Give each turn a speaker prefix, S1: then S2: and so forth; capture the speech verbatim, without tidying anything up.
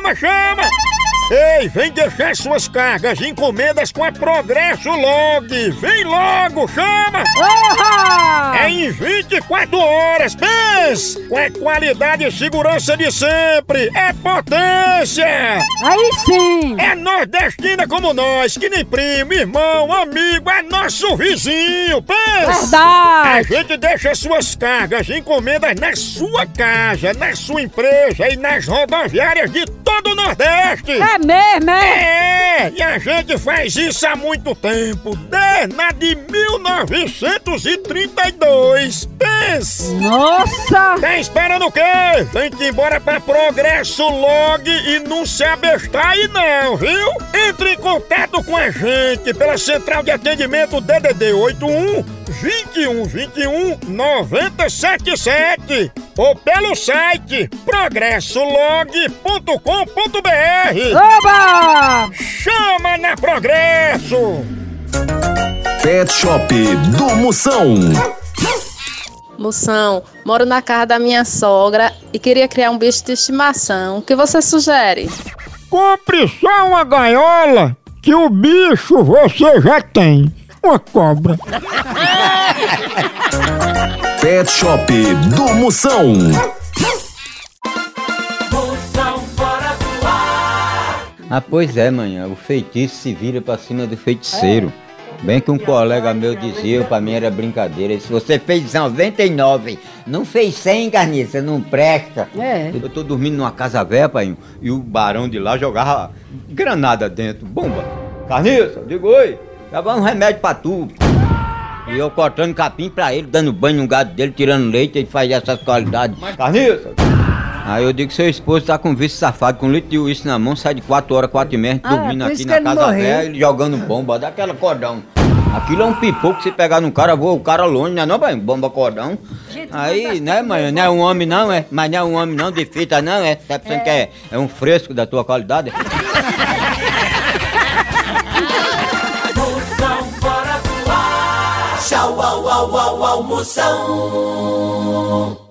S1: chama, chama! Ei, vem deixar suas cargas e encomendas com a Progresso Log! Vem logo, chama!
S2: Uhum.
S1: É em vinte e quatro horas, pensa! Com a qualidade e segurança de sempre! É potência!
S2: Aí sim!
S1: É nordestina como nós, que nem primo, irmão, amigo, é nosso vizinho, pensa! A
S2: Verdade!
S1: gente deixa suas cargas e encomendas na sua casa, na sua empresa e nas rodoviárias de todo o Nordeste!
S2: É mesmo, é?
S1: É, e a gente faz isso há muito tempo, desde a de mil novecentos e trinta e dois. Pensa!
S2: Nossa!
S1: Tá esperando o quê? Tem que ir embora pra Progresso Log e não se abestar aí não, viu? Entre em contato com a gente pela central de atendimento D D D oito um, vinte e um, vinte e um, noventa, setenta e sete ou pelo site progresso log ponto com ponto br.
S2: Oba!
S1: Chama na Progresso!
S3: Pet Shop do Moção.
S4: Moção, moro na casa da minha sogra e queria criar um bicho de estimação. O que você sugere?
S1: Compre só uma gaiola que o bicho você já tem. Uma cobra.
S3: Pet Shop do Moção.
S5: Moção fora do ar.
S6: Ah, pois é, manhã. O feitiço se vira pra cima do feiticeiro. Bem que um colega meu dizia, pra mim era brincadeira. Se você fez noventa e nove, não fez cem, carniça, não presta.
S2: É.
S6: Eu tô dormindo numa casa velha, pai, e o barão de lá jogava granada dentro, bomba. Carniça, digo oi, dava um remédio pra tu. E eu cortando capim pra ele, dando banho no gado dele, tirando leite, ele fazia essas qualidades. Carniça! Aí eu digo que seu esposo tá com vício safado, com um litro de uísque na mão, sai de quatro horas, quatro e meia,
S2: Ah,
S6: dormindo
S2: por
S6: aqui
S2: isso que
S6: na
S2: ele
S6: casa
S2: morreu.
S6: velha, ele jogando bomba, dá aquela cordão. Aquilo é um pipoco que se pegar no cara, voa o cara longe, né não, pai? Bomba cordão. Aí, né, mãe, não é um homem não, é? Mas não é um homem não, de fita não, é? Tá pensando que é, é um fresco da tua qualidade?
S5: Moção fora do ar. Tchau, au, au, au, au, Moção.